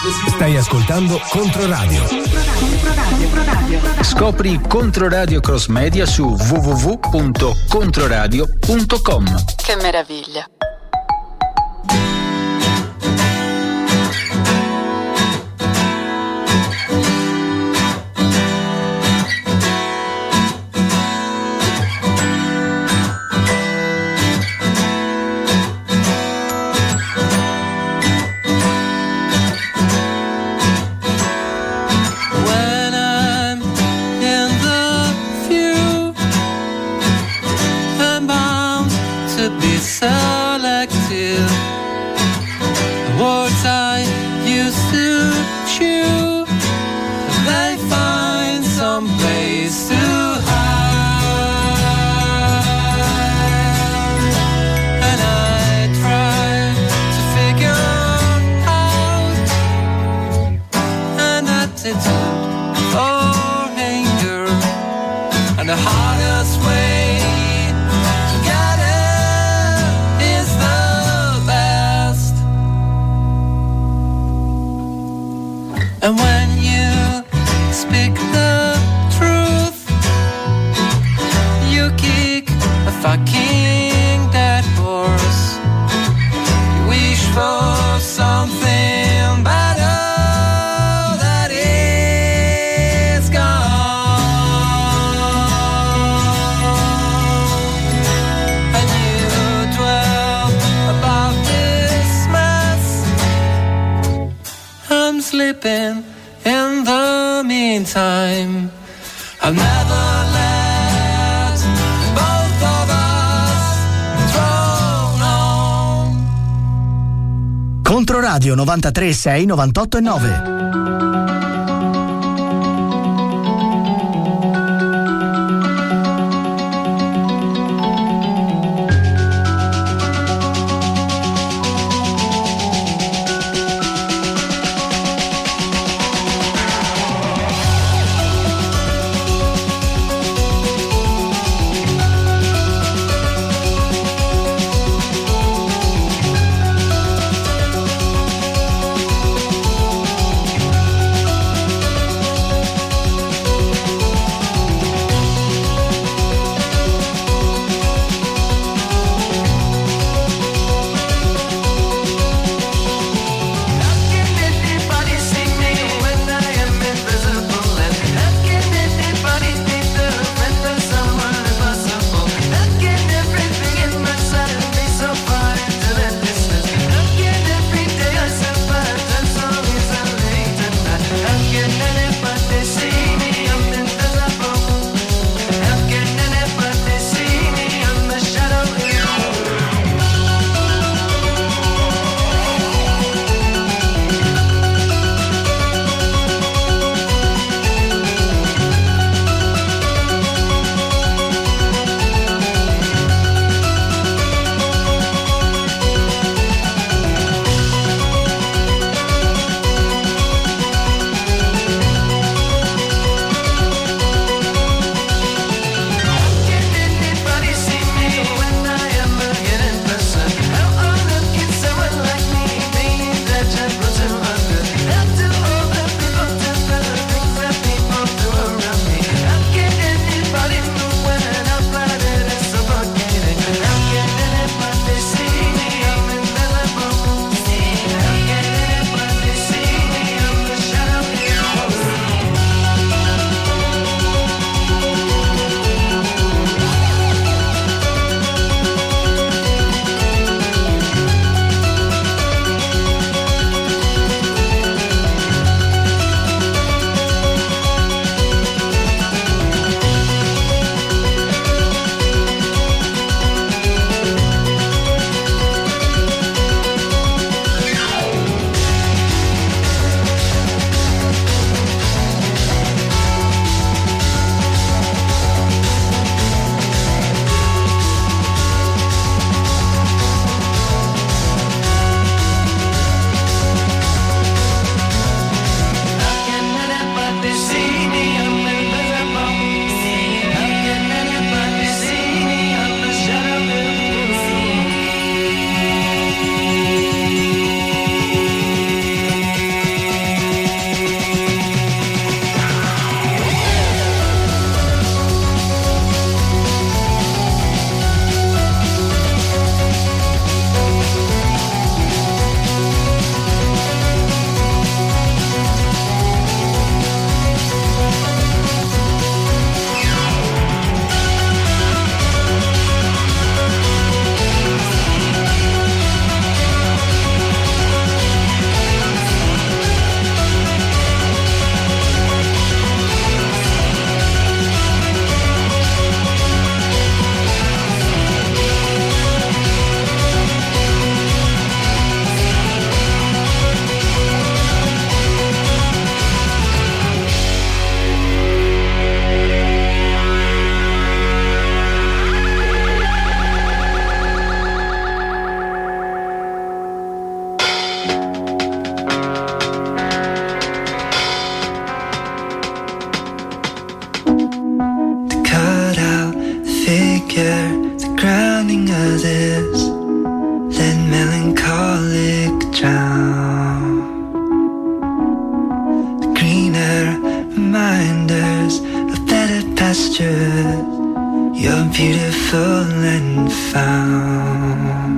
Stai ascoltando Controradio. Scopri Controradio Cross Media su www.controradio.com. Che meraviglia. And when you speak the truth, you kick a fucking dead horse. You wish for something better that is gone. And you dwell about this mess. I'm sleeping. In the meantime, I'll never let both of us drown on. Controradio 93.6, 98.9. found.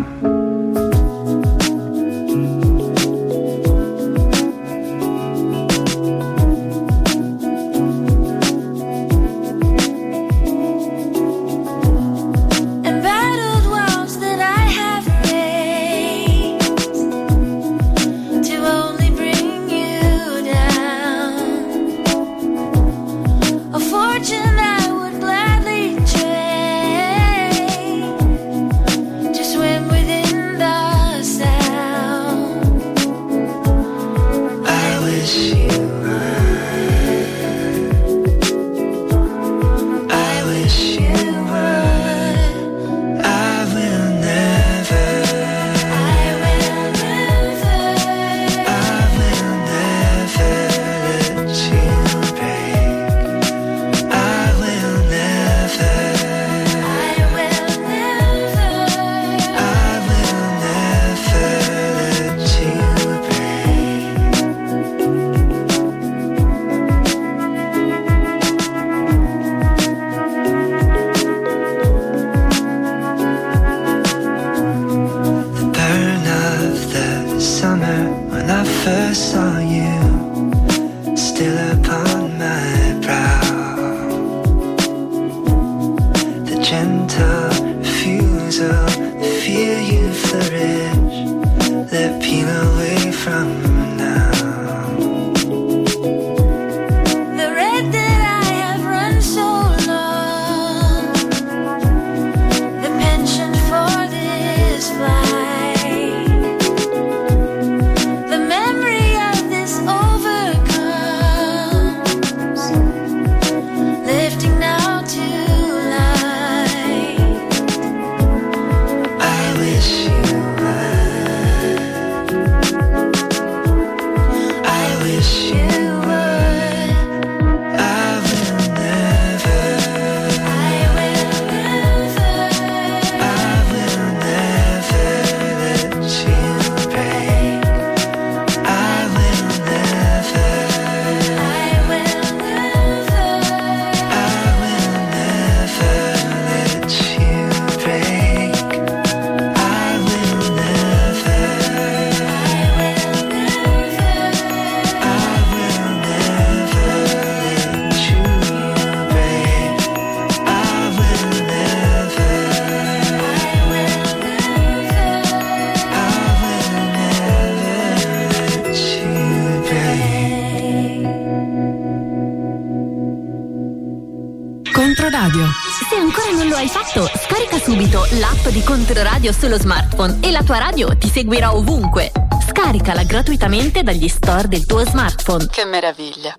Scarica subito l'app di Controradio sullo smartphone e la tua radio ti seguirà ovunque. Scaricala gratuitamente dagli store del tuo smartphone. Che meraviglia.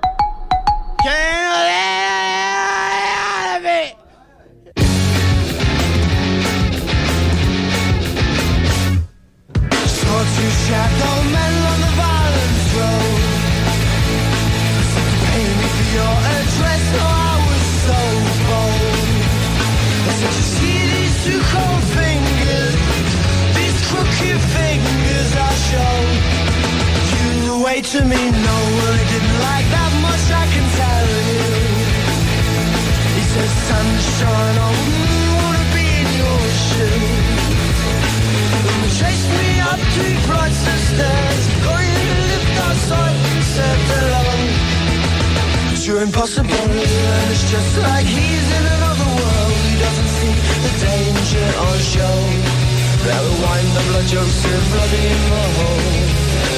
To me, no, well, he didn't like that much, I can tell you. He says, sunshine, I wouldn't want to be in your shoes. And he chased me up 3 flights of stairs, going to lift outside and said hello. But you're impossible, and it's just like he's in another world. He doesn't see the danger on show. There will wind the blood jokes and bloody in the hole.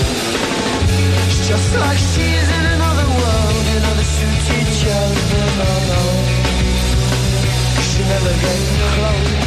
Just like she's in another world, you know, they suit each other, no. She never gets close.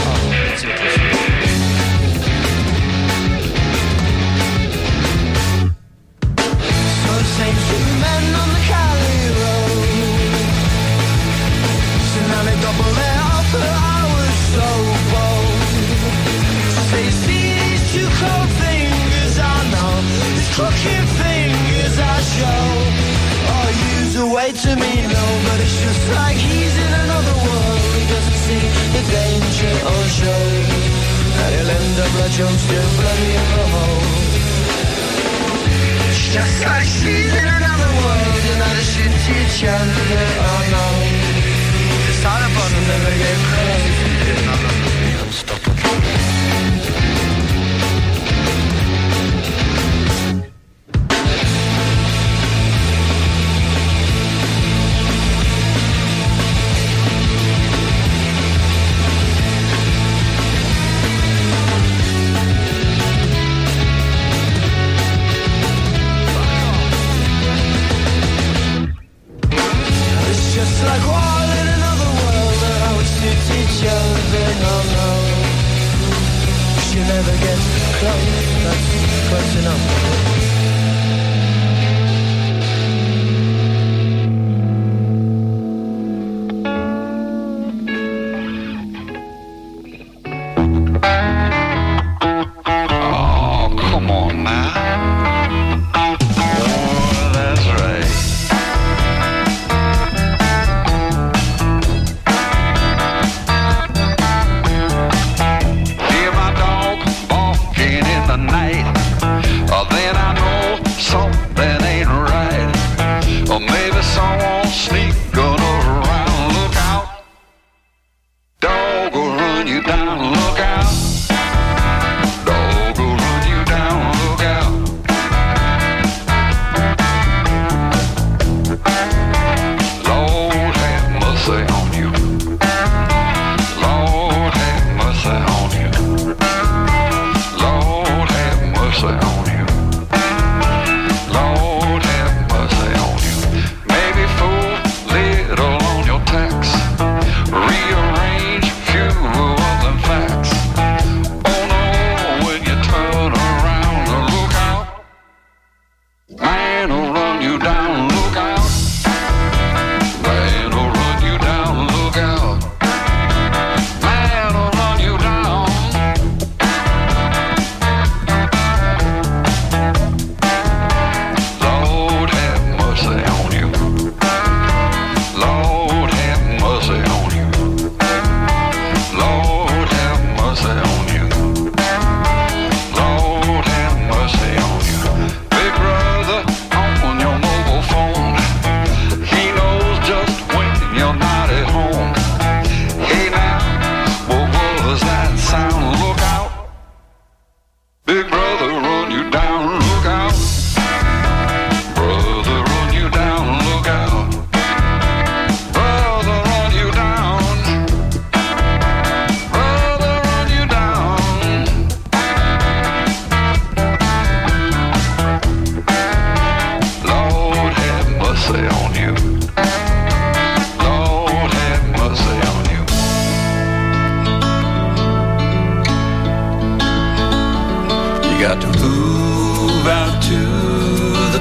So the same 2 men on the Cali road. So now they double their offer, I was so bold. So you see these 2 cold fingers, I know. These crooked fingers I show. Oh, use a way to me, no, but it's just like he's in another world. He doesn't see the danger on show. And he'll end up like Joe still bloody in the hole. It's just like she's in another world. You know they shoot each other, oh no. It's all about to never get close.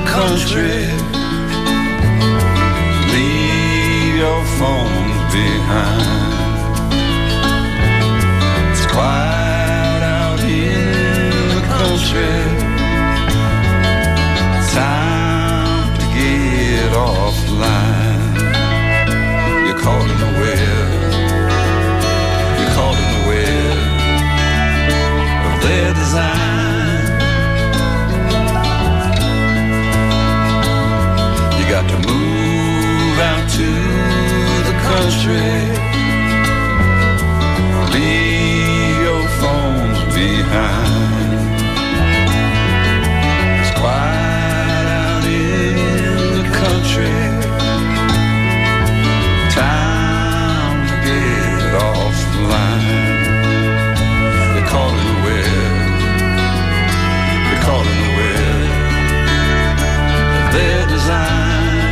country. Leave your phones behind. It's quiet out in the country. Time to get offline. You're caught in the web. You're caught in the web of their design. You got to move out to the country. Leave your phones behind. It's quiet out in the country. Time to get offline. You're caught in the web. You're caught in the web of their design.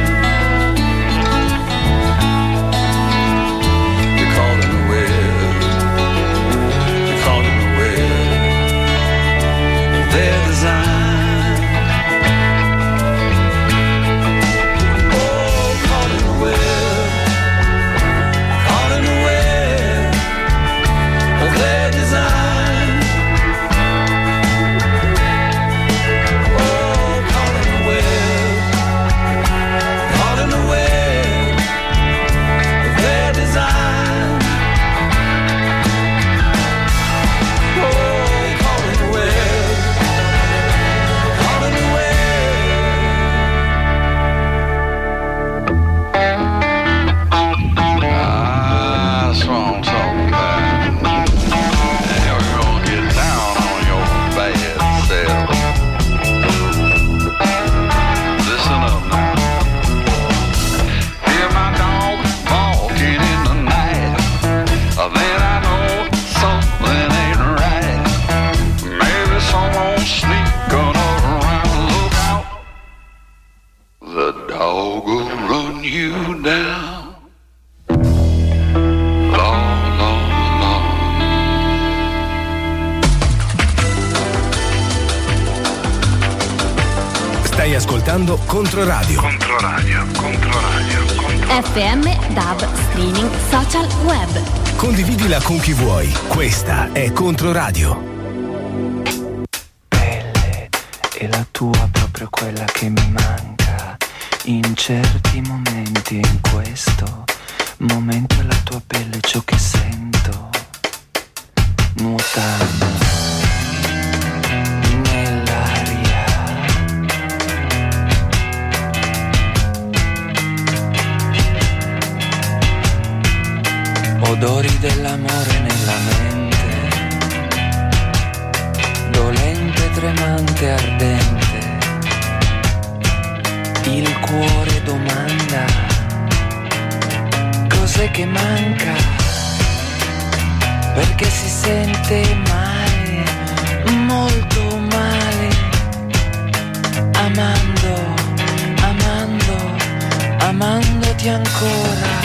You're caught in the web. You're caught in the web of their design. Oh, caught in the web. Caught in the web of their design. Oh, caught in the web. Caught in the web of their design. Oh, caught in the web. Caught in the web. That's what I'm talking about. And you're gonna get down on your bad self. Listen up now. Hear my dog barking in the night. Then I know something ain't right. Maybe someone's sneaking around. Look out. The dog will run you down. Long, long, long. Stai ascoltando Controradio. FM, DAB, streaming, social, web. Condividila con chi vuoi. Questa è Controradio. Pelle è la tua, proprio quella che mi manca. In certi momenti, in questo momento è la tua pelle ciò che sento. Nuotando nell'aria. Odori dell'amore nella mente, dolente, tremante, ardente. Il cuore domanda cos'è che manca, perché si sente male, molto male, amando, amando, amandoti ancora.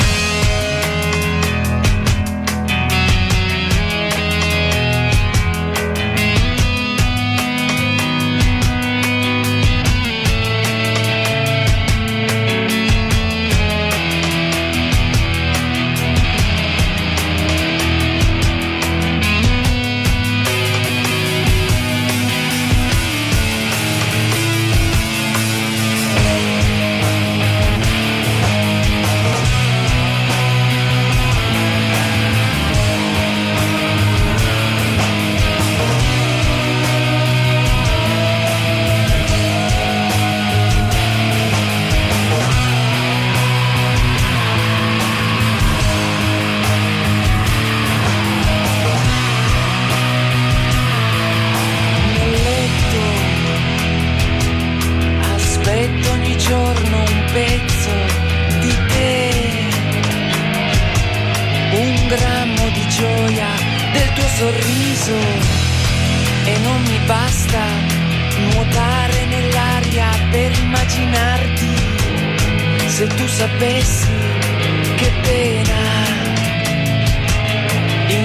sorriso e non mi basta nuotare nell'aria per immaginarti. Se tu sapessi che pena,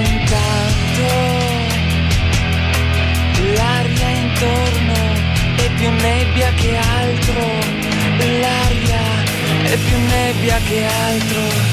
intanto l'aria intorno è più nebbia che altro, l'aria è più nebbia che altro.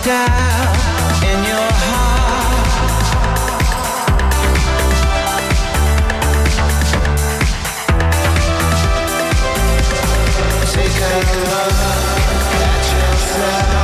down in your heart. Take a look at yourself.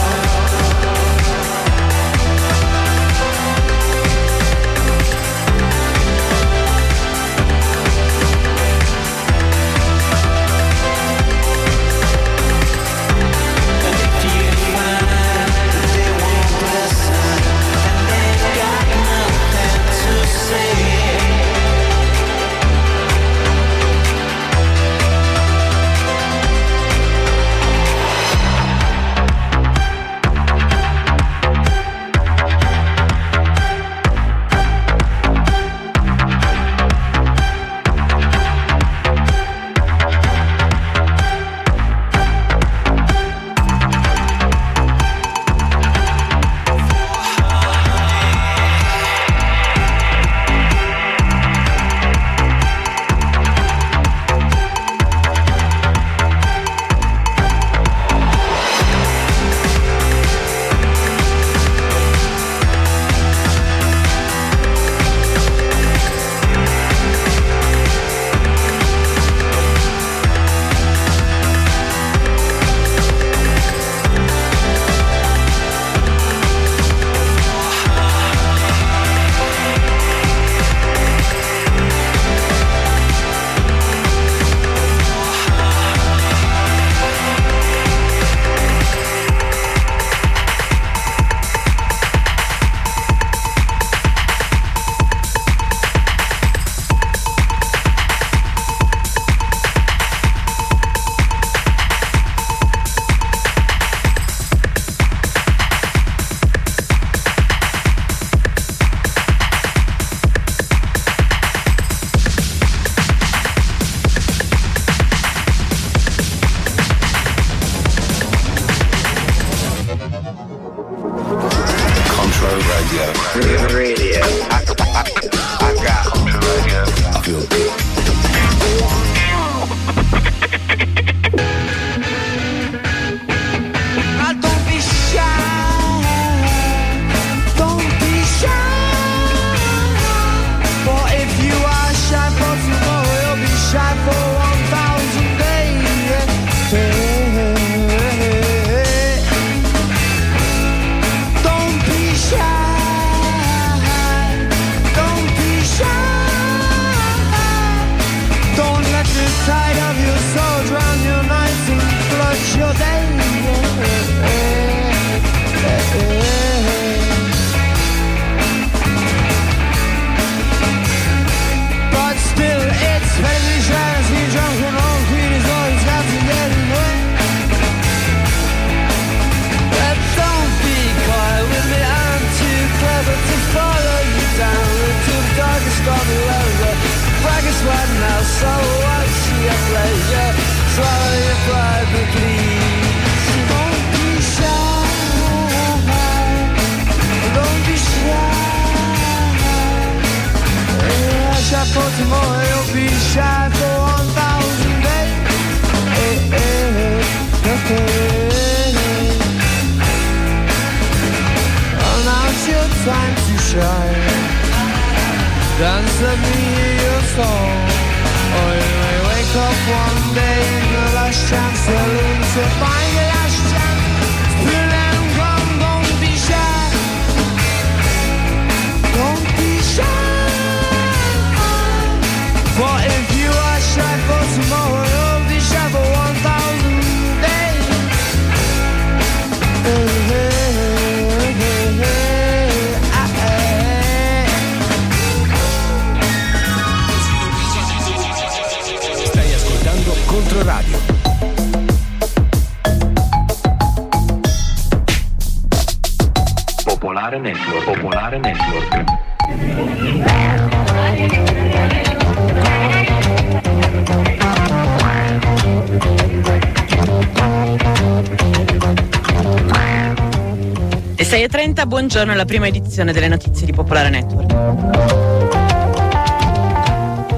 Popolare Network. Le 6:30, buongiorno alla prima edizione delle notizie di Popolare Network. È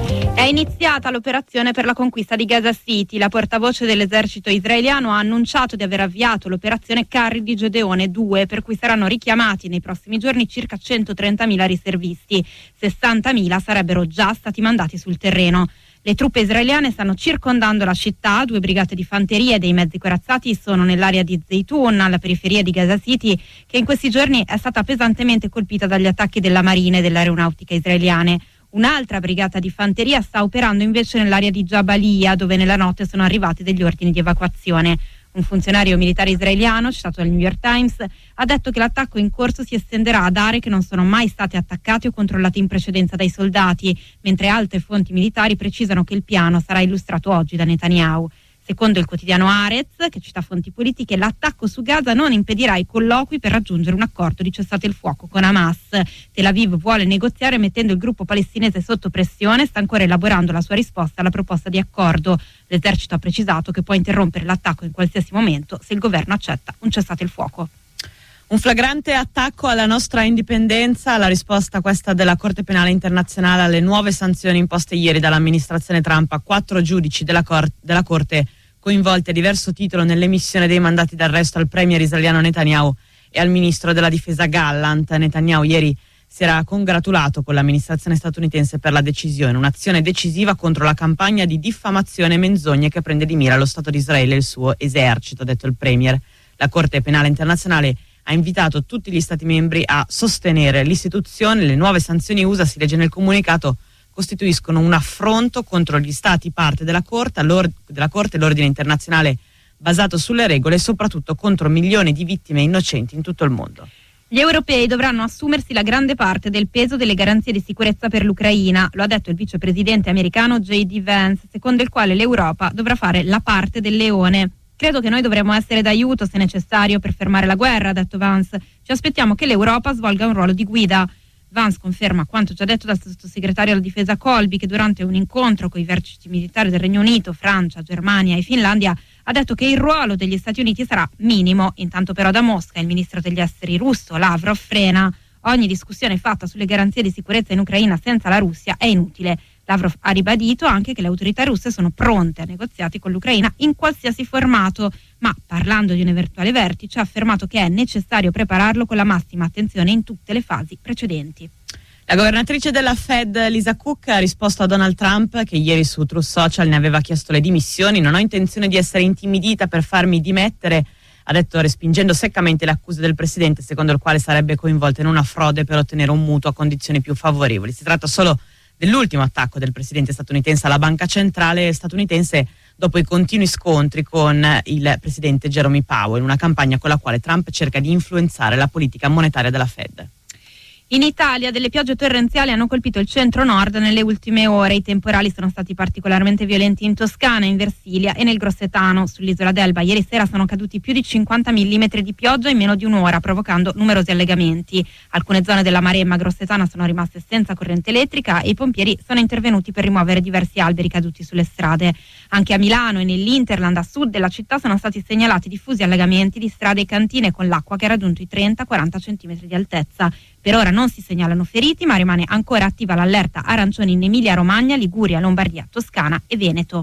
iniziata l'operazione per la conquista di Gaza City. La portavoce dell'esercito israeliano ha annunciato di aver avviato l'operazione Carri di Gedeone 2, per cui saranno richiamati nei prossimi giorni circa 130.000 riservisti. 60.000 sarebbero già stati mandati sul terreno. Le truppe israeliane stanno circondando la città. 2 brigate di fanteria e dei mezzi corazzati sono nell'area di Zeytun, alla periferia di Gaza City, che in questi giorni è stata pesantemente colpita dagli attacchi della Marina e dell'aeronautica israeliane. Un'altra brigata di fanteria sta operando invece nell'area di Jabalia, dove nella notte sono arrivati degli ordini di evacuazione. Un funzionario militare israeliano, citato dal New York Times, ha detto che l'attacco in corso si estenderà ad aree che non sono mai state attaccate o controllate in precedenza dai soldati, mentre altre fonti militari precisano che il piano sarà illustrato oggi da Netanyahu. Secondo il quotidiano Haaretz, che cita fonti politiche, l'attacco su Gaza non impedirà i colloqui per raggiungere un accordo di cessate il fuoco con Hamas. Tel Aviv vuole negoziare mettendo il gruppo palestinese sotto pressione, sta ancora elaborando la sua risposta alla proposta di accordo. L'esercito ha precisato che può interrompere l'attacco in qualsiasi momento se il governo accetta un cessate il fuoco. Un flagrante attacco alla nostra indipendenza, la risposta questa della Corte Penale Internazionale alle nuove sanzioni imposte ieri dall'amministrazione Trump a 4 giudici della Corte coinvolti a diverso titolo nell'emissione dei mandati d'arresto al premier israeliano Netanyahu e al ministro della difesa Gallant. Netanyahu ieri si era congratulato con l'amministrazione statunitense per la decisione, un'azione decisiva contro la campagna di diffamazione e menzogne che prende di mira lo Stato di Israele e il suo esercito, ha detto il premier. La Corte Penale Internazionale ha invitato tutti gli Stati membri a sostenere l'istituzione. Le nuove sanzioni USA, si legge nel comunicato, costituiscono un affronto contro gli Stati parte della Corte, l'ordine internazionale basato sulle regole e soprattutto contro milioni di vittime innocenti in tutto il mondo. Gli europei dovranno assumersi la grande parte del peso delle garanzie di sicurezza per l'Ucraina, lo ha detto il vicepresidente americano J.D. Vance, secondo il quale l'Europa dovrà fare la parte del leone. Credo che noi dovremmo essere d'aiuto se necessario per fermare la guerra, ha detto Vance. Ci aspettiamo che l'Europa svolga un ruolo di guida. Vance conferma quanto già detto dal sottosegretario alla difesa Colby, che durante un incontro con i vertici militari del Regno Unito, Francia, Germania e Finlandia ha detto che il ruolo degli Stati Uniti sarà minimo. Intanto però da Mosca il ministro degli esteri russo Lavrov frena. Ogni discussione fatta sulle garanzie di sicurezza in Ucraina senza la Russia è inutile. Lavrov ha ribadito anche che le autorità russe sono pronte a negoziati con l'Ucraina in qualsiasi formato, ma parlando di un eventuale vertice ha affermato che è necessario prepararlo con la massima attenzione in tutte le fasi precedenti. La governatrice della Fed, Lisa Cook, ha risposto a Donald Trump, che ieri su Truth Social ne aveva chiesto le dimissioni. Non ho intenzione di essere intimidita per farmi dimettere, ha detto, respingendo seccamente le accuse del presidente, secondo il quale sarebbe coinvolta in una frode per ottenere un mutuo a condizioni più favorevoli. Si tratta solo dell'ultimo attacco del presidente statunitense alla banca centrale statunitense dopo i continui scontri con il presidente Jerome Powell, una campagna con la quale Trump cerca di influenzare la politica monetaria della Fed. In Italia delle piogge torrenziali hanno colpito il centro-nord nelle ultime ore. I temporali sono stati particolarmente violenti in Toscana, in Versilia e nel Grossetano. Sull'isola d'Elba ieri sera sono caduti più di 50 mm di pioggia in meno di un'ora, provocando numerosi allegamenti. Alcune zone della Maremma grossetana sono rimaste senza corrente elettrica e i pompieri sono intervenuti per rimuovere diversi alberi caduti sulle strade. Anche a Milano e nell'Interland a sud della città sono stati segnalati diffusi allegamenti di strade e cantine con l'acqua che ha raggiunto i 30-40 cm di altezza. Per ora non si segnalano feriti, ma rimane ancora attiva l'allerta arancione in Emilia-Romagna, Liguria, Lombardia, Toscana e Veneto.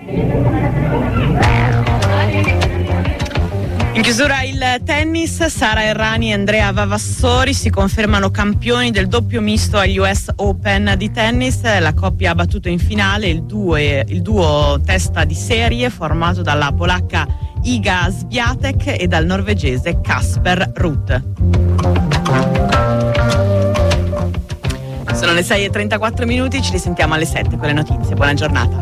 In chiusura il tennis, Sara Errani e Andrea Vavassori si confermano campioni del doppio misto agli US Open di tennis. La coppia ha battuto in finale il duo testa di serie formato dalla polacca Iga Swiatek e dal norvegese Casper Ruud. Sono le 6:34, ci risentiamo alle 7 con le notizie. Buona giornata.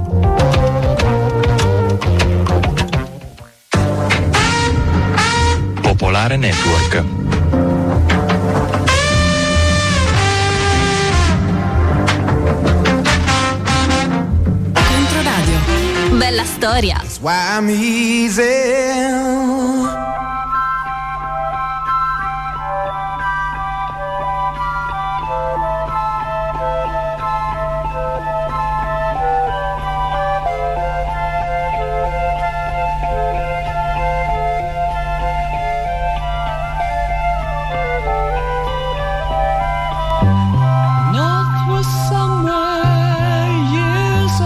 Popolare Network. Controradio. Bella storia. That's why I'm easy. North was somewhere years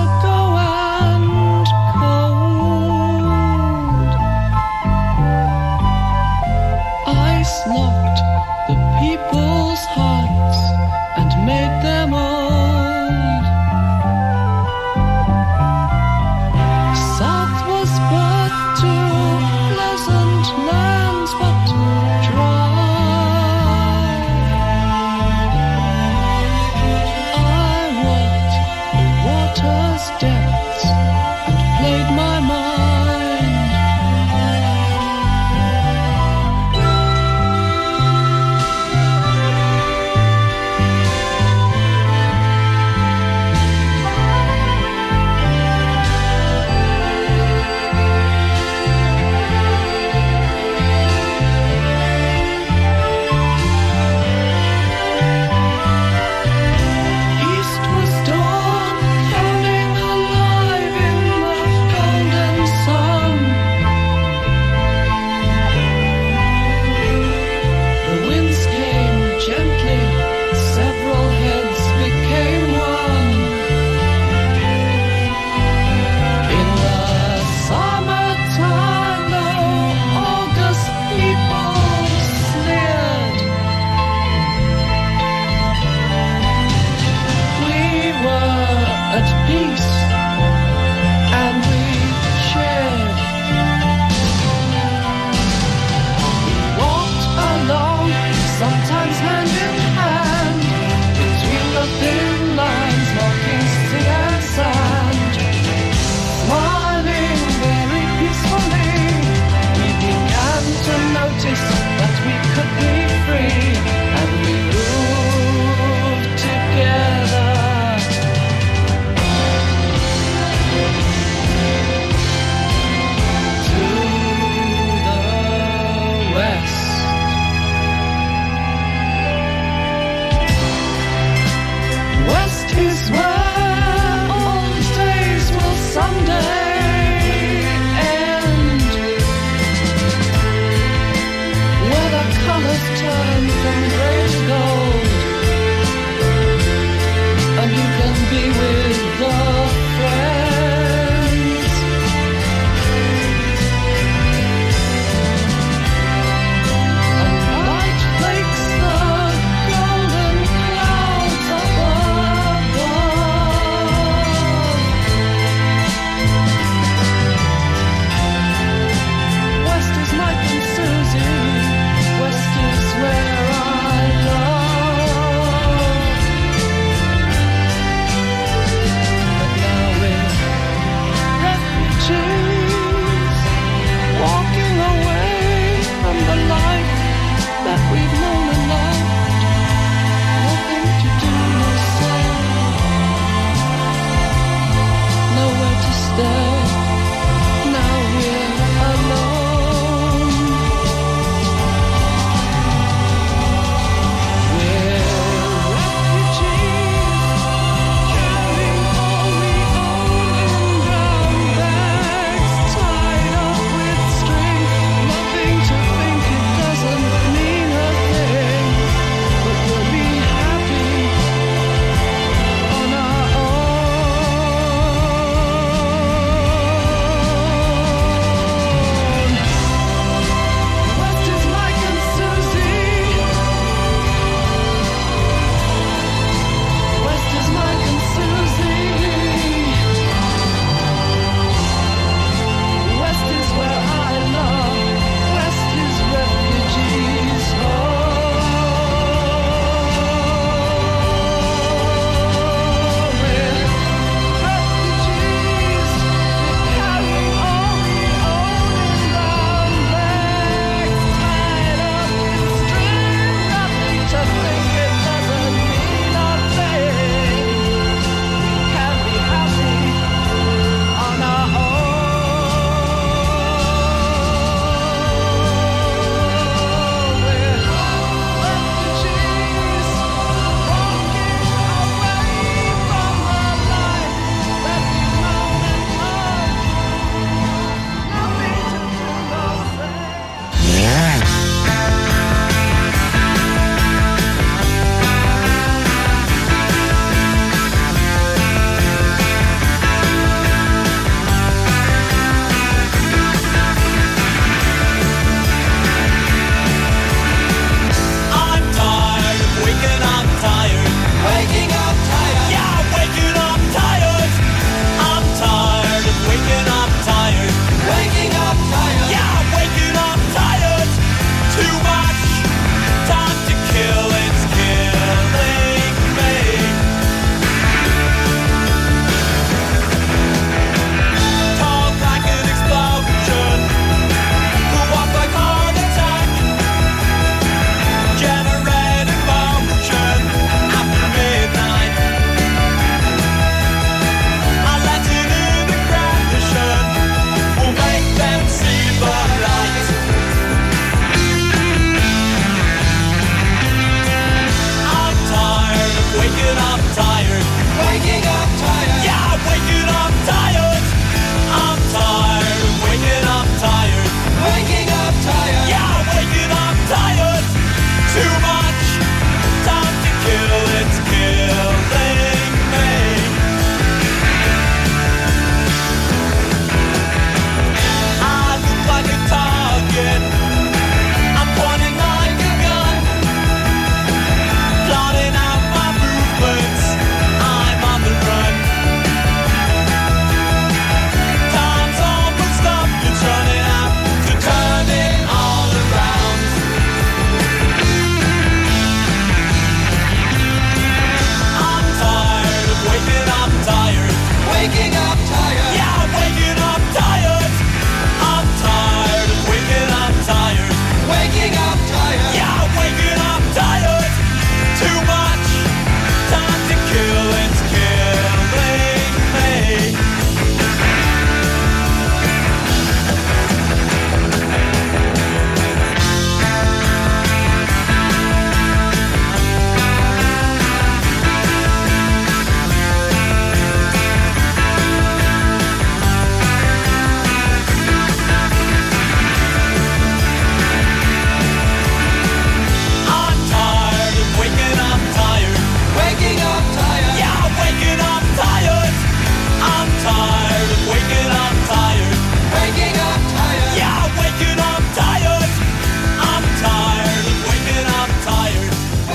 waking up tired. I'm tired of waking up tired.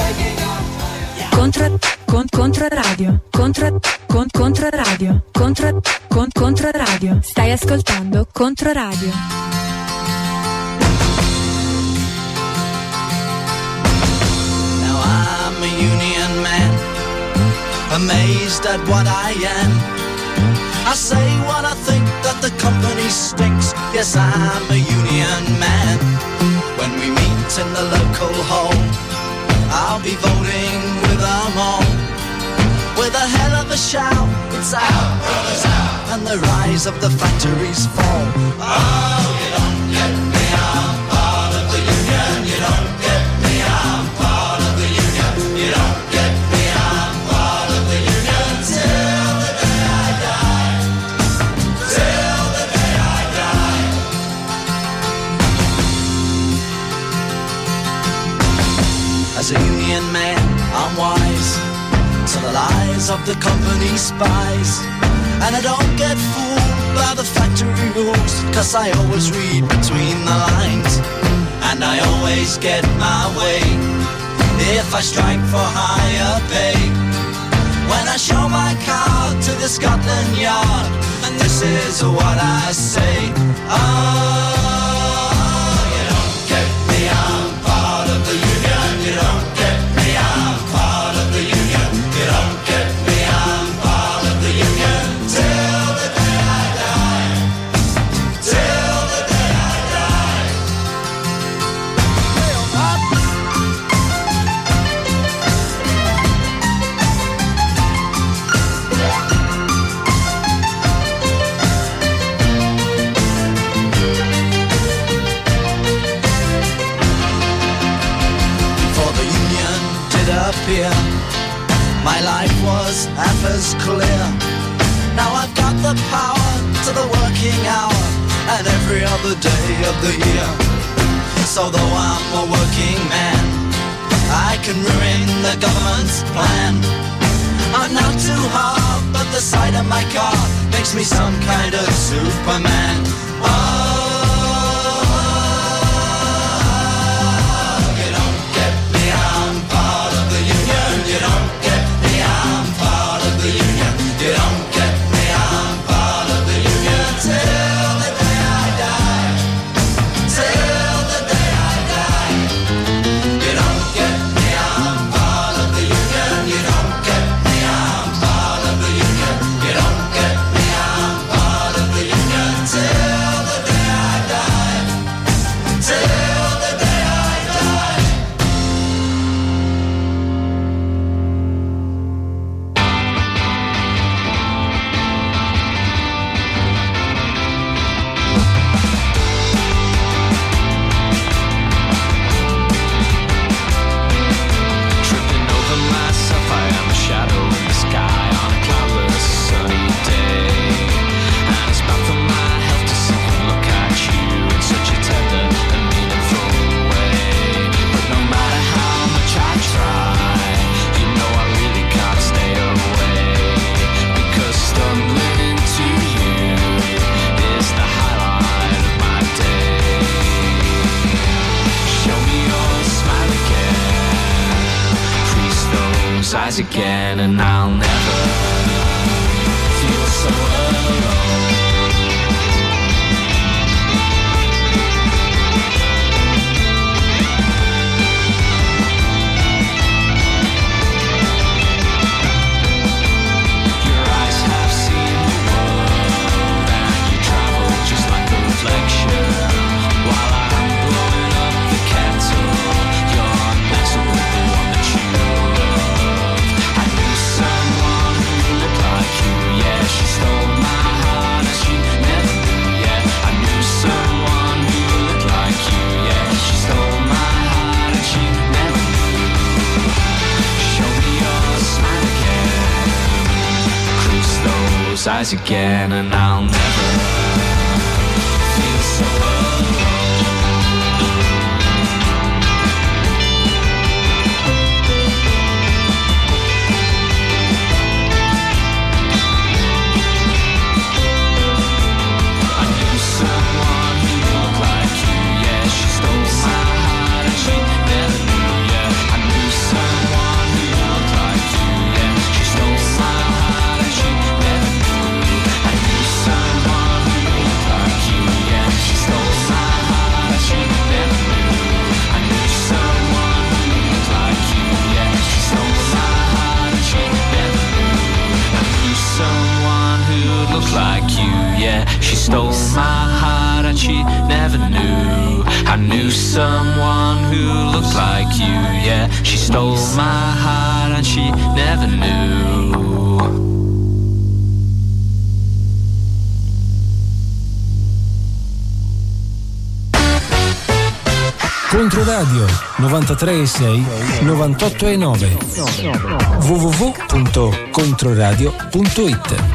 Controradio. Controradio. Stai ascoltando Controradio. Now I'm a union man, amazed at what I am. I say what I think, that the company stinks. Yes, I'm a union man. When we meet in the local hall, I'll be voting with them all. With a hell of a shout, it's out, brothers, out. And the rise of the factories fall. Oh, you don't get me, I'm part of the union. You don't get me, I'm part of the union. You don't get me, I'm part of the union. Till the day I die. Till the day I die. As a union man, I'm wise to the lies of the company spies. And I don't get fooled by the factory rules, 'cause I always read between the lines. And I always get my way if I strike for higher pay. When I show my card to the Scotland Yard, and this is what I say. Oh, you don't get me, I'm part of the union. You don't get me, I'm part of the union. You don't get me, I'm part of the union. Till the day I die. Till the day I die. Before the union did appear, my life was half as clear. Now I've got the power to the working hour and every other day of the year. So though I'm a working man, I can ruin the government's plan. I'm not too hard, but the sight of my car makes me some kind of Superman. Oh, you don't get me, I'm part of the union. You don't get me, I'm part of the union. You don't get me, I'm part of the union. Till the day I die. Till the day I die. You don't get me, I'm part of the union. You don't get me, I'm part of the union. You don't get me, I'm part of the union. Till the day I die. Till the day I die. Tripping over myself, I am a shadow in the sky on a cloudless sunny day. And it's bad for my health to sit and look at you in such a tender and meaningful way. But no matter how much I try, you know I really can't stay away. Because stumbling into you is the highlight of my day. Show me your smile again, crease those eyes again, and I'll never feel so alone. Your eyes have seen the world, and you travel just like a reflection. While I'm blowing up the kettle, you're messing with the one that you love. I knew someone who looked like you, yeah. She stole my heart as you never knew, yeah. I knew someone who looked like you, yeah. She stole my heart and she never knew. Show me your smile again, crease those eyes again, and I'll never feel so alone. I knew someone who looked like you, someone who looked like you. Yeah, she stole my heart and she never knew. Controradio 93,6 98,9 www.controradio.it.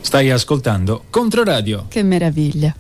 Stai ascoltando Controradio. Che meraviglia.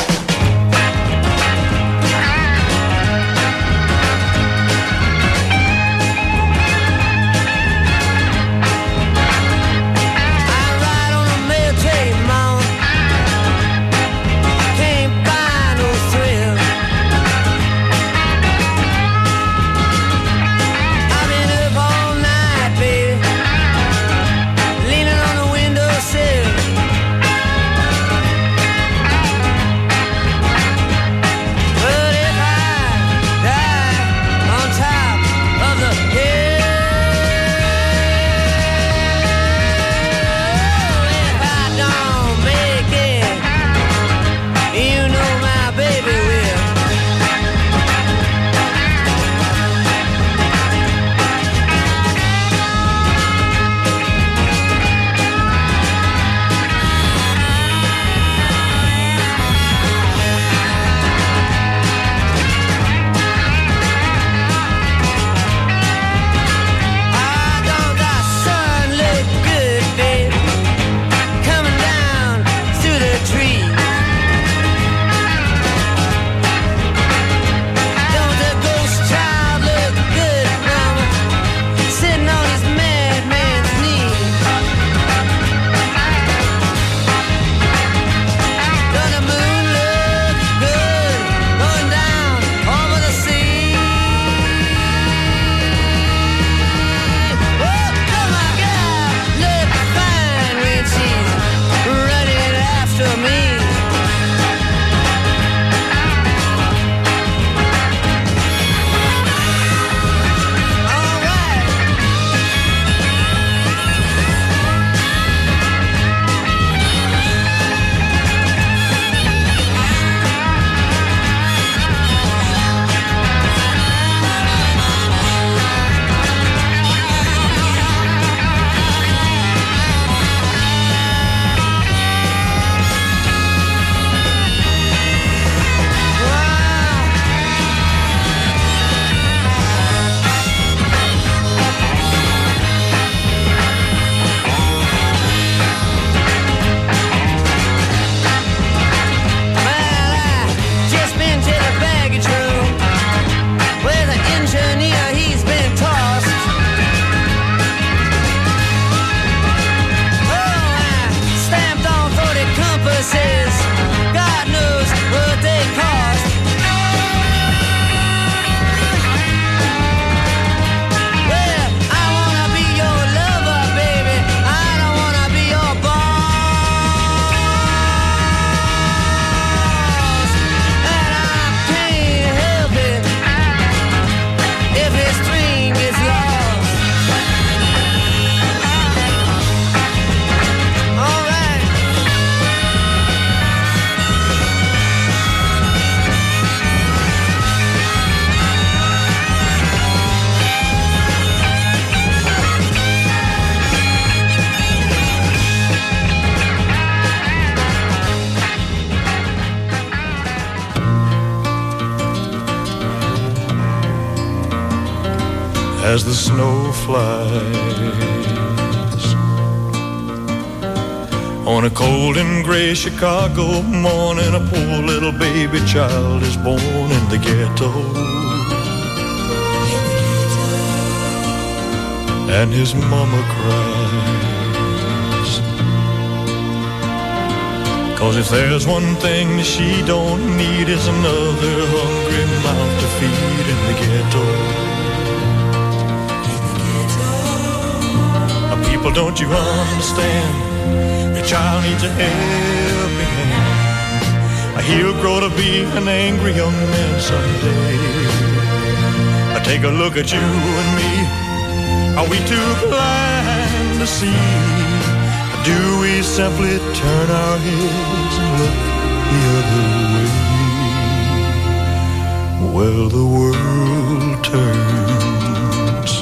As the snow flies on a cold and gray Chicago morning, a poor little baby child is born in the ghetto, and his mama cries, 'cause if there's one thing that she don't need is another hungry mouth to feed in the ghetto. People, don't you understand? Your child needs a helping hand. He'll grow to be an angry young man someday. Take a look at you and me. Are we too blind to see? Do we simply turn our heads and look the other way? Well, the world turns,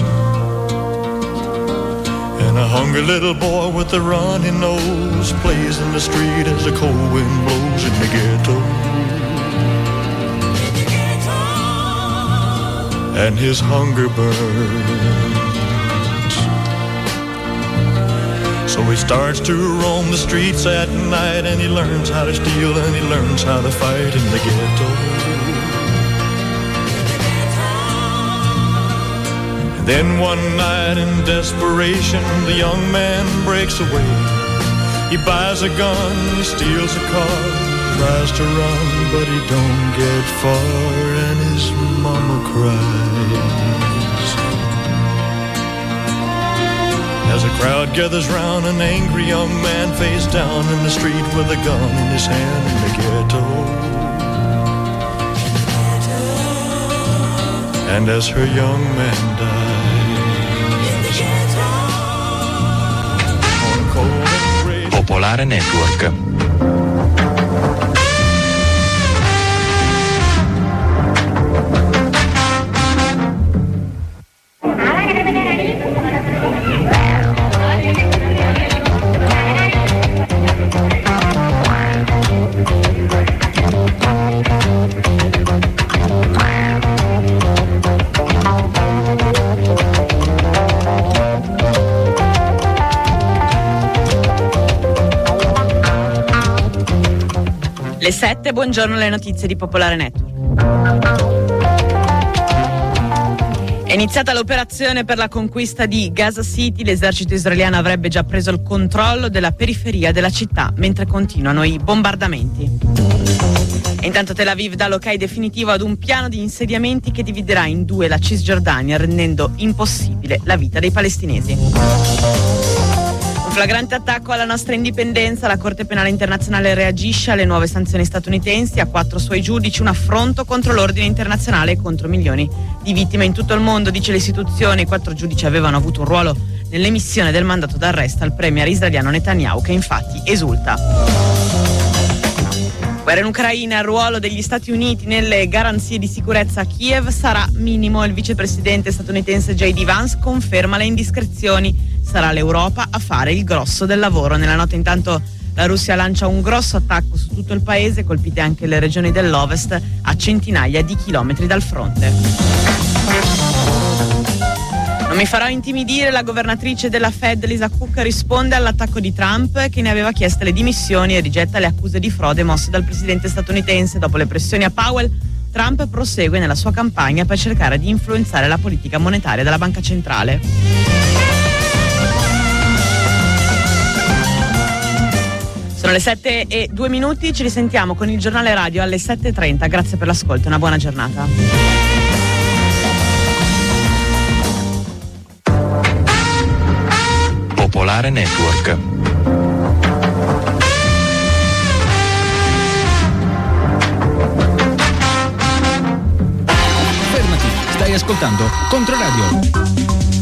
and a hungry little boy with a runny nose plays in the street as the cold wind blows in the ghetto. And his hunger burns. So he starts to roam the streets at night, and he learns how to steal and he learns how to fight in the ghetto. Then one night in desperation, the young man breaks away. He buys a gun, he steals a car, tries to run, but he don't get far, and his mama cries. As a crowd gathers round, an angry young man face down in the street with a gun in his hand in the ghetto. And as her young man dies, Popolare Network. Le 7, buongiorno, le notizie di Popolare Network. È iniziata l'operazione per la conquista di Gaza City. L'esercito israeliano avrebbe già preso il controllo della periferia della città mentre continuano i bombardamenti. E intanto Tel Aviv dà l'ok definitivo ad un piano di insediamenti che dividerà in due la Cisgiordania, rendendo impossibile la vita dei palestinesi. Flagrante attacco alla nostra indipendenza, la Corte Penale Internazionale reagisce alle nuove sanzioni statunitensi, a 4 suoi giudici, un affronto contro l'ordine internazionale e contro milioni di vittime in tutto il mondo, dice l'istituzione. I 4 giudici avevano avuto un ruolo nell'emissione del mandato d'arresto al premier israeliano Netanyahu, che infatti esulta. Guerra in Ucraina, il ruolo degli Stati Uniti nelle garanzie di sicurezza a Kiev sarà minimo. Il vicepresidente statunitense J.D. Vance conferma le indiscrezioni. Sarà l'Europa a fare il grosso del lavoro. Nella notte intanto la Russia lancia un grosso attacco su tutto il paese, colpite anche le regioni dell'Ovest a centinaia di chilometri dal fronte. Non mi farò intimidire, la governatrice della Fed Lisa Cook risponde all'attacco di Trump, che ne aveva chieste le dimissioni, e rigetta le accuse di frode mosse dal presidente statunitense. Dopo le pressioni a Powell, Trump prosegue nella sua campagna per cercare di influenzare la politica monetaria della banca centrale. Sono le 7:02, ci risentiamo con il giornale radio alle 7:30. Grazie per l'ascolto e una buona giornata. Popolare Network. Fermati, stai ascoltando Controradio.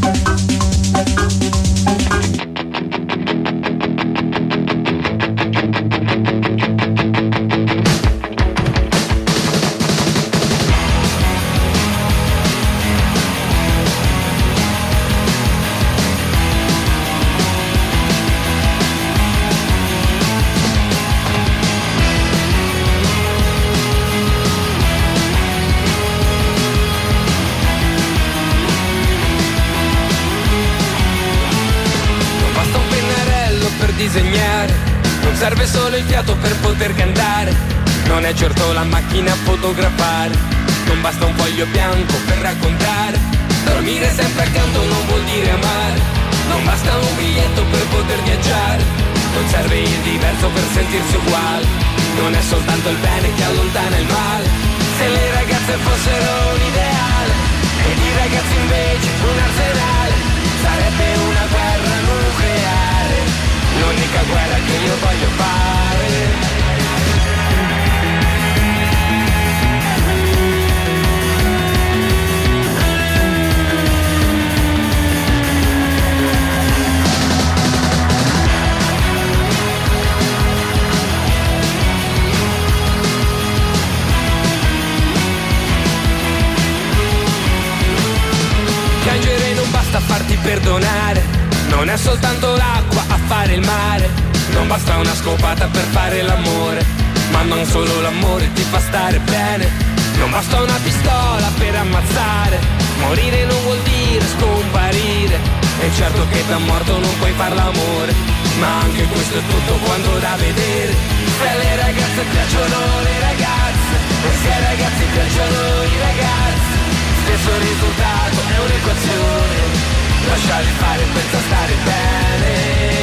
Disegnare, non serve solo il fiato per poter cantare, non è certo la macchina a fotografare, non basta un foglio bianco per raccontare, dormire sempre accanto non vuol dire amare, non basta un biglietto per poter viaggiare, non serve il diverso per sentirsi uguali, non è soltanto il bene che allontana il male, se le ragazze fossero un ideale ed i ragazzi invece un arsenale, sarebbe una guerra nucleare. L'unica guerra che io voglio fare. Piangere non basta farti perdonare. Non è soltanto l'acqua a fare il mare, non basta una scopata per fare l'amore, ma non solo l'amore ti fa stare bene, non basta una pistola per ammazzare, morire non vuol dire scomparire, E certo che da morto non puoi far l'amore, ma anche questo è tutto quanto da vedere. Se le ragazze piacciono le ragazze, e se ai ragazzi piacciono i ragazzi, stesso risultato è un'equazione, lasciali fare senza stare bene.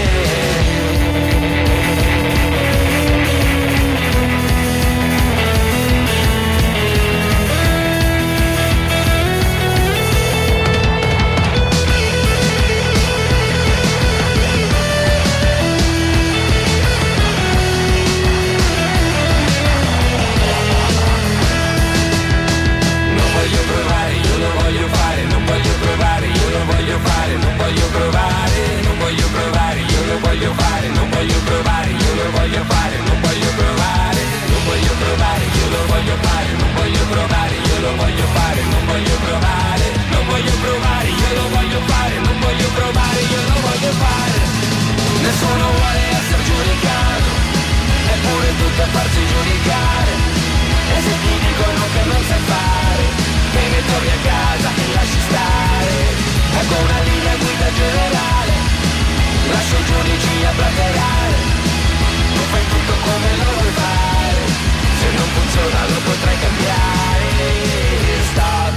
Nessuno vuole essere giudicato, eppure tutto è farsi giudicare. E se ti dicono che non sai fare, te ne torni a casa e lasci stare. Ecco una linea guida generale, lascio i giudici a blaterare. Non fai tutto come lo vuoi fare, se non funziona lo potrai cambiare. Stop.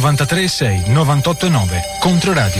93.6 98.9 Controradio.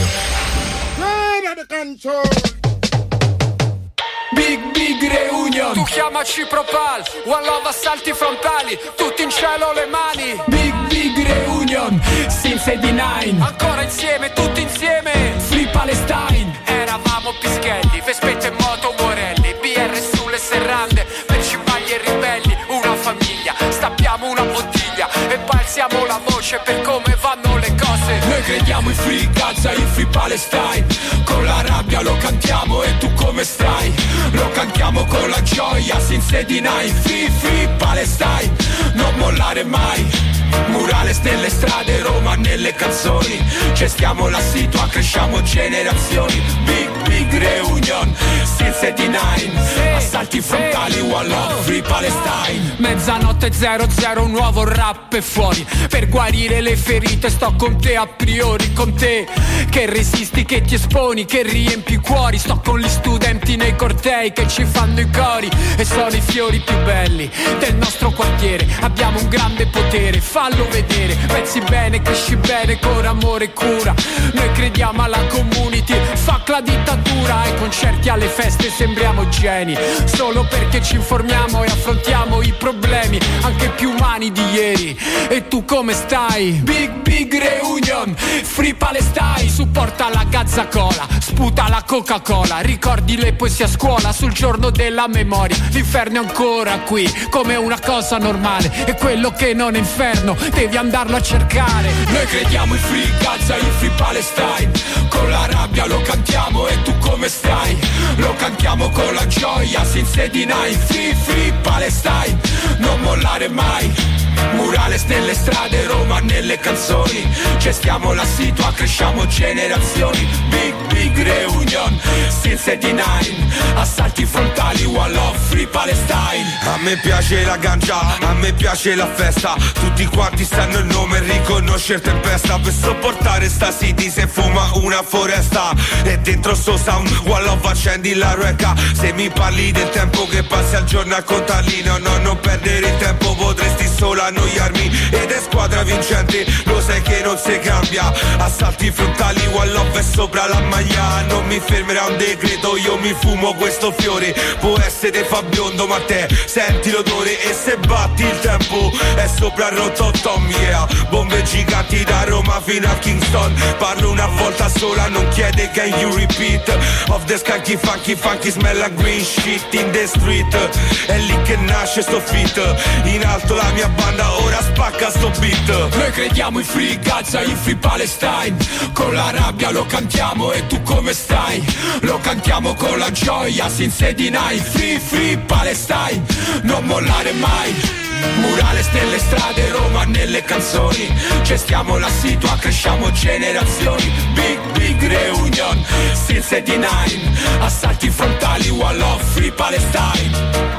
Big Reunion. Tu chiamaci Propal, One Love assalti frontali, tutti in cielo le mani. Big Reunion, since 89. Ancora insieme, tutti insieme. Free Palestine. Eravamo pischelli, Vespette e moto Morelli, BR sulle serrande, per cimagli e ribelli. Una famiglia, stappiamo una bottiglia e poi alziamo la voce per come vanno le cose. Noi crediamo in Free Gaza, in Free Palestine. Con la rabbia lo cantiamo e tu come stai? Lo cantiamo con la gioia, since 89. Free Palestine, non mollare mai. Murales nelle strade, Roma nelle canzoni. Gestiamo la situa, cresciamo generazioni. Big Reunion, since 89. Assalti frontali, One Love, Free Palestine. Mezzanotte 00, un nuovo rap è fuori. Per guarire le ferite sto con te a priori. Con te che resisti, che ti esponi, che riempi i cuori. Sto con gli studenti nei cortei che ci fanno i cori. E sono i fiori più belli del nostro quartiere. Abbiamo un grande potere, fallo vedere. Pensi bene, cresci bene con amore e cura. Noi crediamo alla community, fuck la dittatura. Ai concerti, alle feste sembriamo geni, solo perché ci informiamo e affrontiamo i problemi anche più umani di ieri. E tu come stai? Big Reunion, Free Palestine. Supporta la Gaza Cola, sputa la Coca-Cola. Ricordi le poesie a scuola sul giorno della memoria. L'inferno è ancora qui, come una cosa normale. E quello che non è inferno devi andarlo a cercare. Noi crediamo in Free Gaza, in Free Palestine. Con la rabbia lo cantiamo e tu come stai? Lo cantiamo con la gioia, since 89. Free Palestine, non mollare mai. Murales nelle strade, Roma nelle canzoni. Gestiamo la situa, cresciamo generazioni. Big Reunion, since 89. Assalti frontali, One Love, Free Palestine. A me piace la ganja, a me piace la festa. Tutti quanti sanno il nome e riconoscere tempesta. Per sopportare sta city se fuma una foresta. E dentro sto sound, One Love accendi la rueca. Se mi parli del tempo che passi al giorno a contarli, no, non perdere il tempo, potresti solo annoiarmi. Ed è squadra vincente, lo sai che non si cambia. Assalti frontali, One Love è sopra la maglia. Non mi fermerà un decreto, io mi fumo questo fiore. Può essere fa biondo ma te senti l'odore. E se batti il tempo è sopra il Rototom, yeah. Bombe giganti da Roma fino a Kingston. Parlo una volta sola, non chiede can you repeat. Of the skanky funky smell like green shit in the street. È lì che nasce sto fit. In alto la mia banda, ora spacca sto beat. Noi crediamo in Free Gaza, in Free Palestine. Con la rabbia lo cantiamo e tu come stai? Lo cantiamo con la gioia, since 89. Free Palestine, non mollare mai. Murales nelle strade, Roma nelle canzoni. Gestiamo la situa, cresciamo generazioni. Big Reunion, since 89. Assalti frontali, One Love, Free Palestine.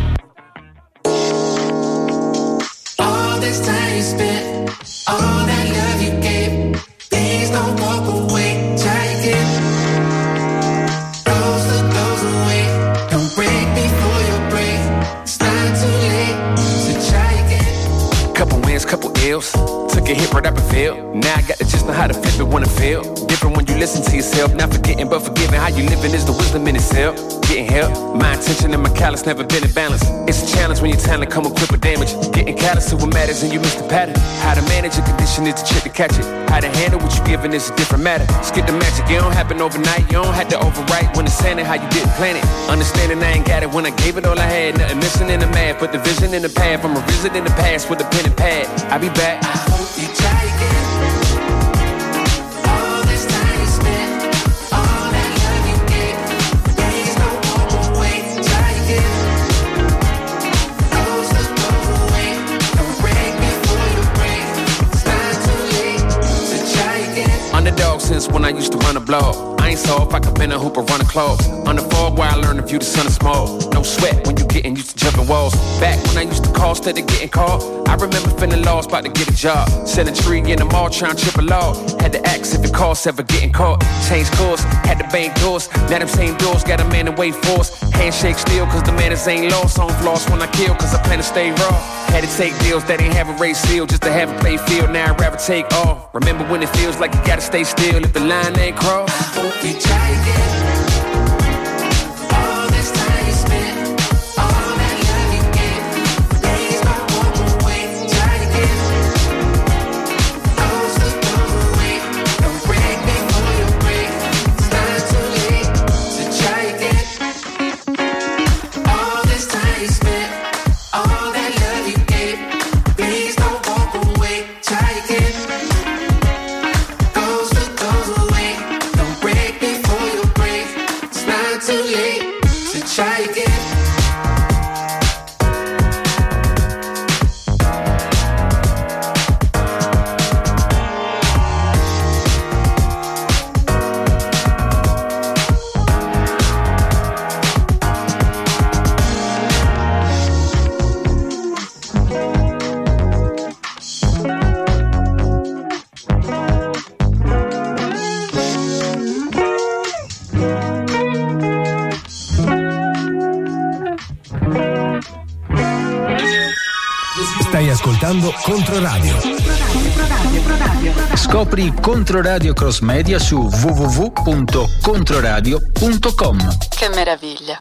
All this time you spent, all that love you gave, please don't walk away, take it. Those that goes away, don't break before you break. It's not too late, so try again. Couple wins, couple ills. Took a hit right up and failed. Now I got to just know how to flip it when I fail. Different when you listen to yourself. Not forgetting but forgiving. How you living is the wisdom in itself. Getting help. My intention and my callous never been in balance. It's a challenge when your talent come equipped with damage. Getting callous to what matters and you miss the pattern. How to manage a condition is the trick to catch it. How to handle what you're given is a different matter. Skip the magic, it don't happen overnight. You don't have to overwrite when it's saying it how you didn't plan it. Understanding I ain't got it when I gave it all I had. Nothing missing in the math, put the vision in the path. I'm a visit in the past with a pen and pad. I'll be back. I hope you try again. All this time you spent, all that love you gave, please don't walk away, try again. Those that go away, don't break before you break. It's not too late, so try again. Underdog since when I used to run a blog. I ain't soft, I could bend a hoop or run a club. On the fog where I learned to view the sun is small. No sweat when you getting used to jumping walls. Back when I used to call instead of getting called, I remember feeling lost, about to get a job. Selling tree in the mall, trying to trip a log. Had to act risks if it costs ever getting caught. Change course, had the bank doors. Now them same doors got a man in wait force. Handshake still, cause the manners ain't lost. On floss when I kill, cause I plan to stay raw. Had to take deals that ain't have a race seal just to have a play field. Now I'd rather take off. Remember when it feels like you gotta stay still if the line ain't crossed. I hope you try again. All this time you spent, all that love you get, please don't walk away. Try again. Those that go away, don't break before you break. It's not too late to try again. All this time you spent, all that love you get, please don't walk away. Try again. Goes that goes away, don't break before you break. It's not too late to try again. Stai ascoltando Controradio. Scopri Controradio Cross Media su www.controradio.com. Che meraviglia.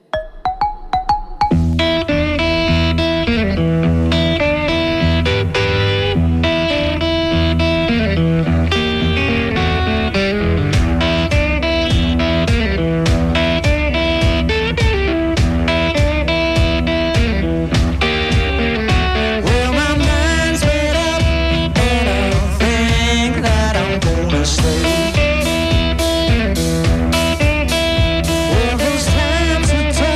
Well, my mind's made up, and I think that I'm gonna stay. Well, those times we talk.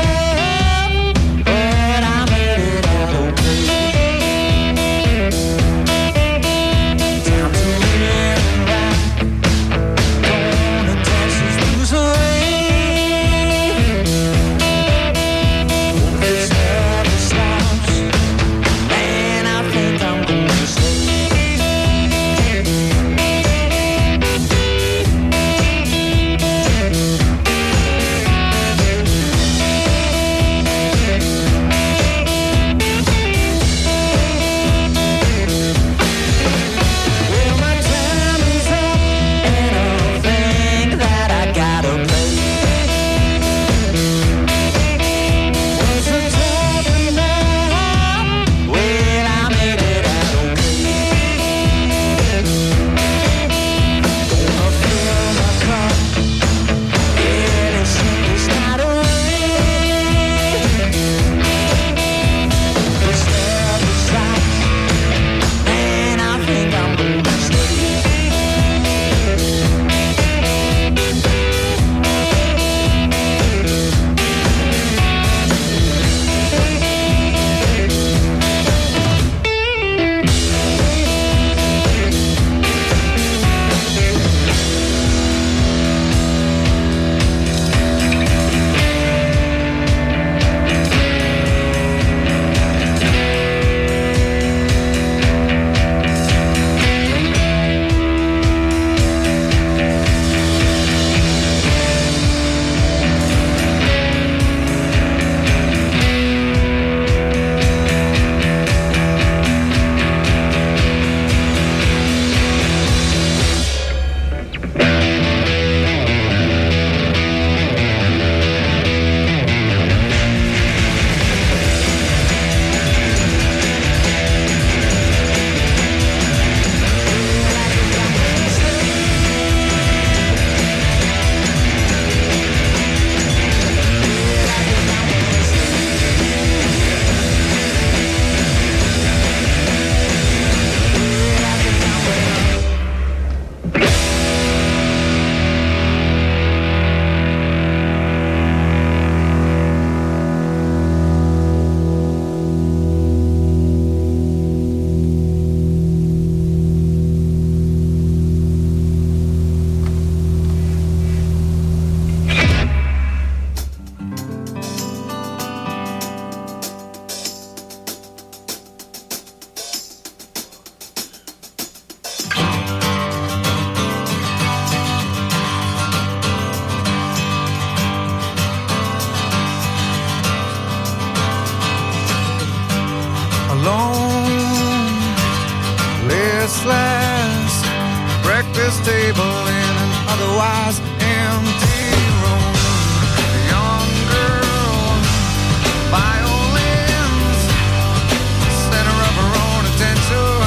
breakfast table in an otherwise empty room. A young girl, violins, center of her own attention.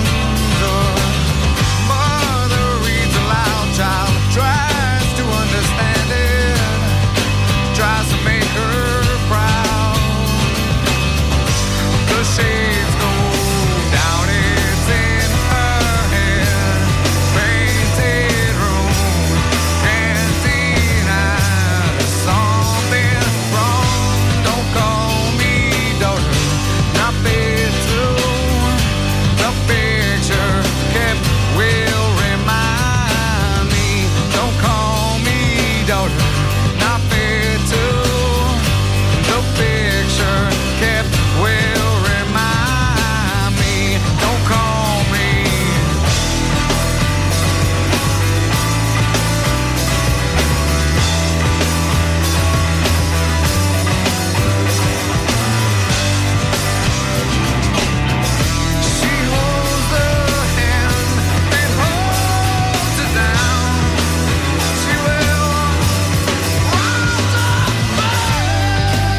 Mother reads aloud, child tries to understand it, tries to make her proud. The shades go down, it's in her head. Painted room, cantina, there's something wrong. Don't call me daughter, not fit to. The picture kept will remind me. Don't call me daughter, not fit to. The picture kept will remind me. Don't call me. She holds the hand that holds it down. She will rise up.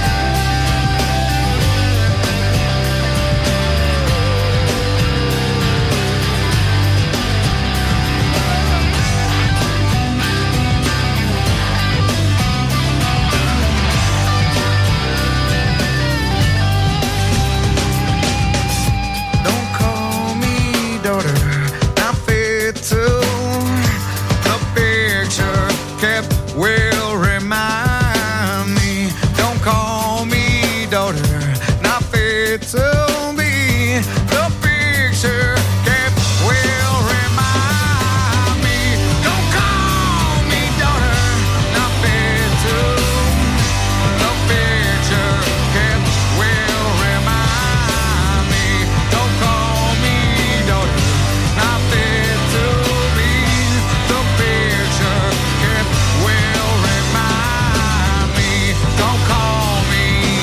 Don't call me daughter, not fit to. The picture kept will remind me. Don't call me daughter, not fit to be. The picture kept will remind me. Don't call me daughter, not fit to. The picture kept will remind me. Don't call me daughter, not fit to be. The picture kept will remind me. Don't call me.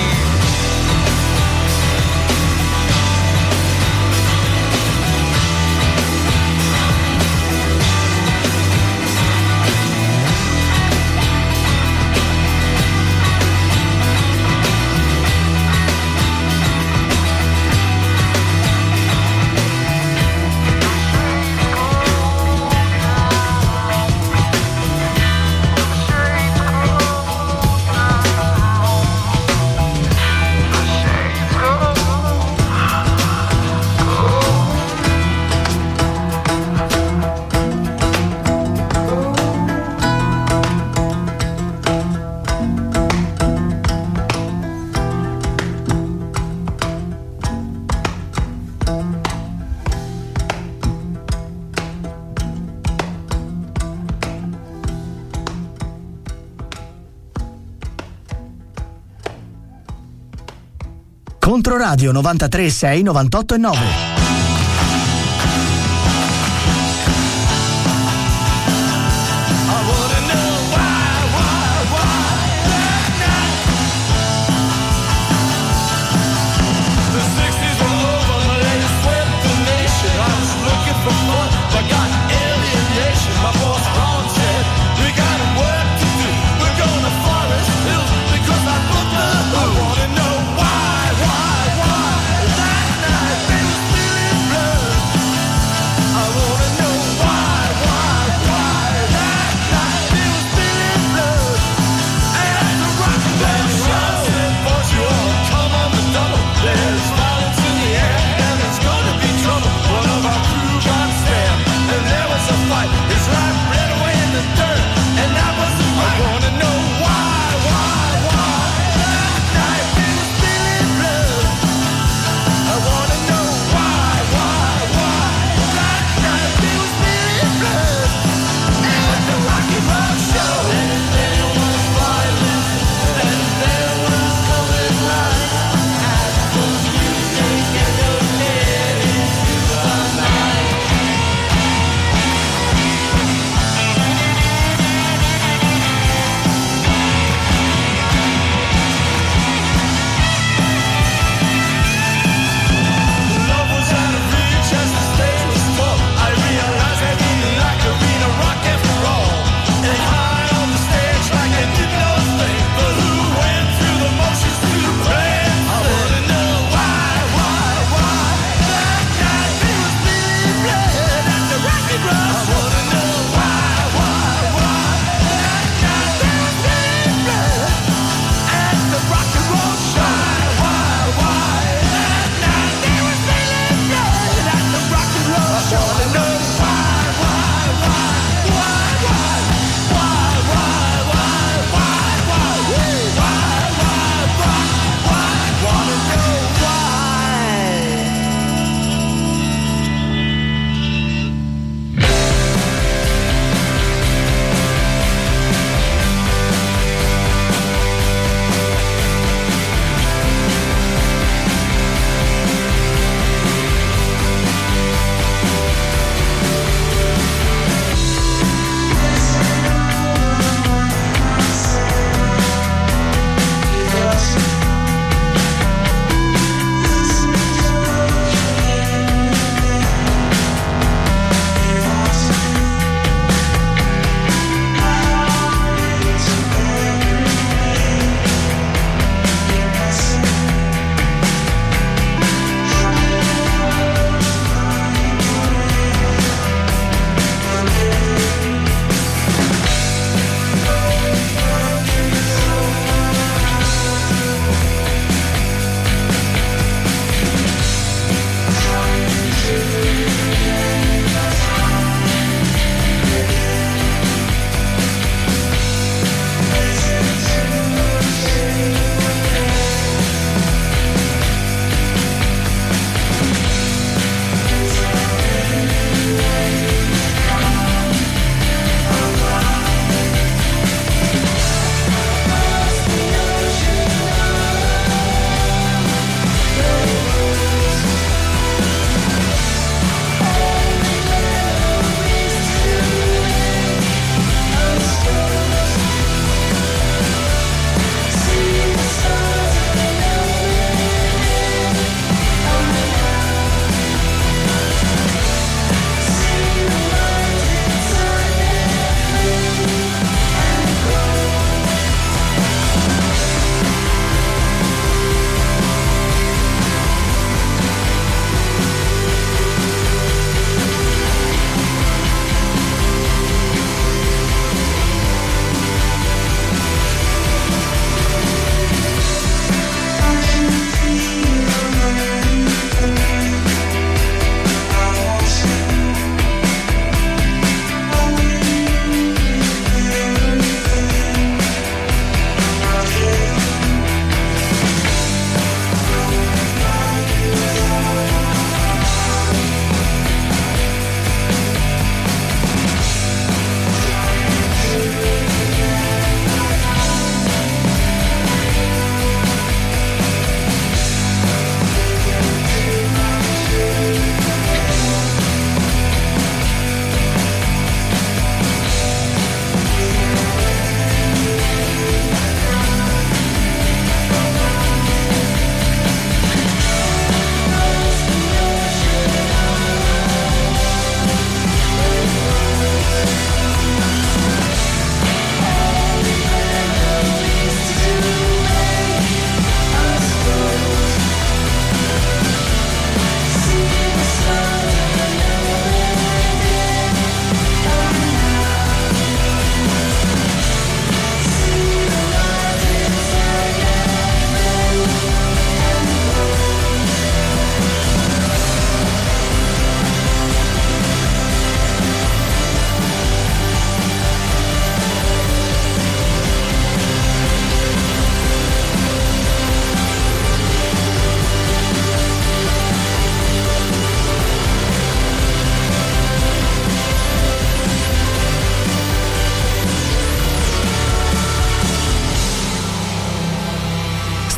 Controradio 93.6 98.9. And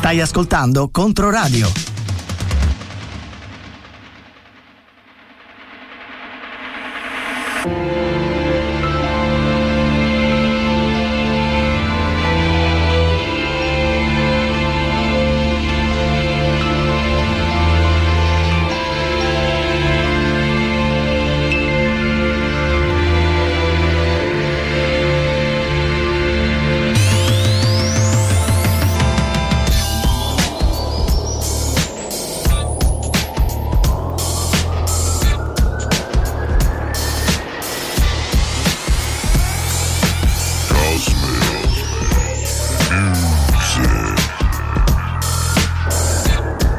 Stai ascoltando Controradio.